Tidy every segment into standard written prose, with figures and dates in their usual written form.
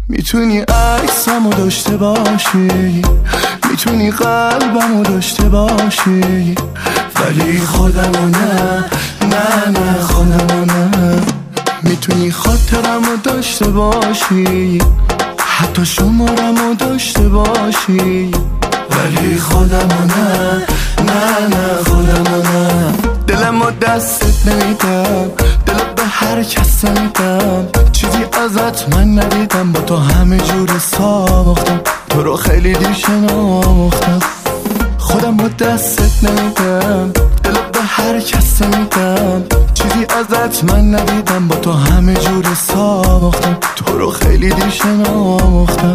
میتونی عکسمو داشته باشی، میتونی قلبمو داشته باشی، ولی خودمو نه، نه نه خودمو نه. میتونی خاطرمو داشته باشی، حتی شمارمو داشته باشی، ولی خودمو نه، نه نه خودمو نه. دلمو دستت نمیدم، دلت به هر کس نمیدم، چیزی ازت من ندیدم، با تو همه جور ساختم، تو رو خیلی دیر شناختم. خودمو دستت نمیدم، دلت به هر کس نمیدم، چیزی ازت من ندیدم، با تو همه جور ساختم، تو رو خیلی دیر شناختم.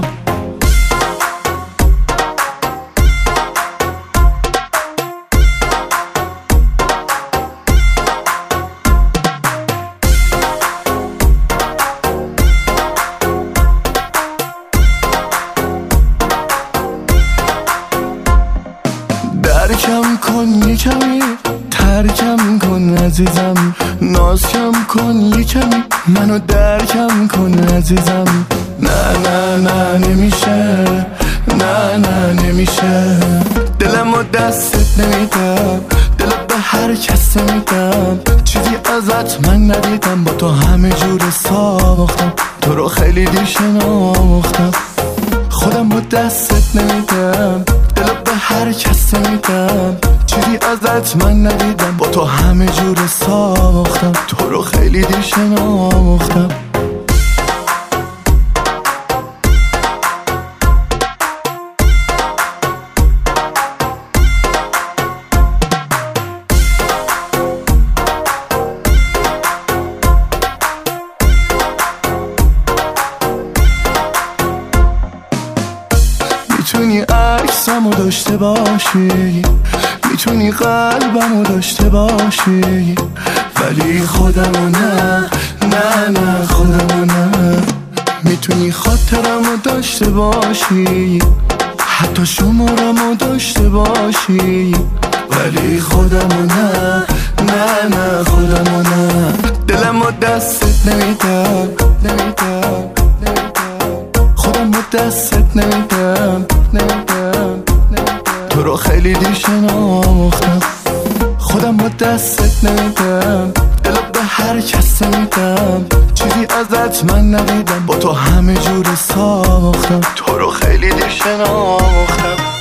درکم کن یه کمی، ترکم کن عزیزم، ناز کم کن یه کمی، منو درکم کن عزیزم. نه نه نه نمیشه، نه نه نمیشه. دلمو دستت نمیدم، دلت به هر کس نمیدم، چیزی ازت من ندیدم، با تو همه جور ساختم، تو رو خیلی دیر شناختم. خودمو دستت نمیدم، دلت به هر کس نمیدم، چیزی ازت من ندیدم، با تو همه جور ساختم، تو رو خیلی دیر شناختم. میتونی عکسمو داشته باشی، میتونی قلبمو داشته باشی، ولی خودمو نه، نه نه خودمو نه. میتونی خاطرمو داشته باشی، حتی شمارمو داشته باشی، ولی خودمو نه، نه نه خودمو نه. دلمو دستت نمیدم، نمیدم، خودمو دستت نمیدم، نمیدم، تو رو خیلی دیر شناختم. خودمو دستت نمیدم، دلت به هر کس نمیدم، چیزی ازت من ندیدم، با تو همه جور ساختم، تو رو خیلی دیر شناختم.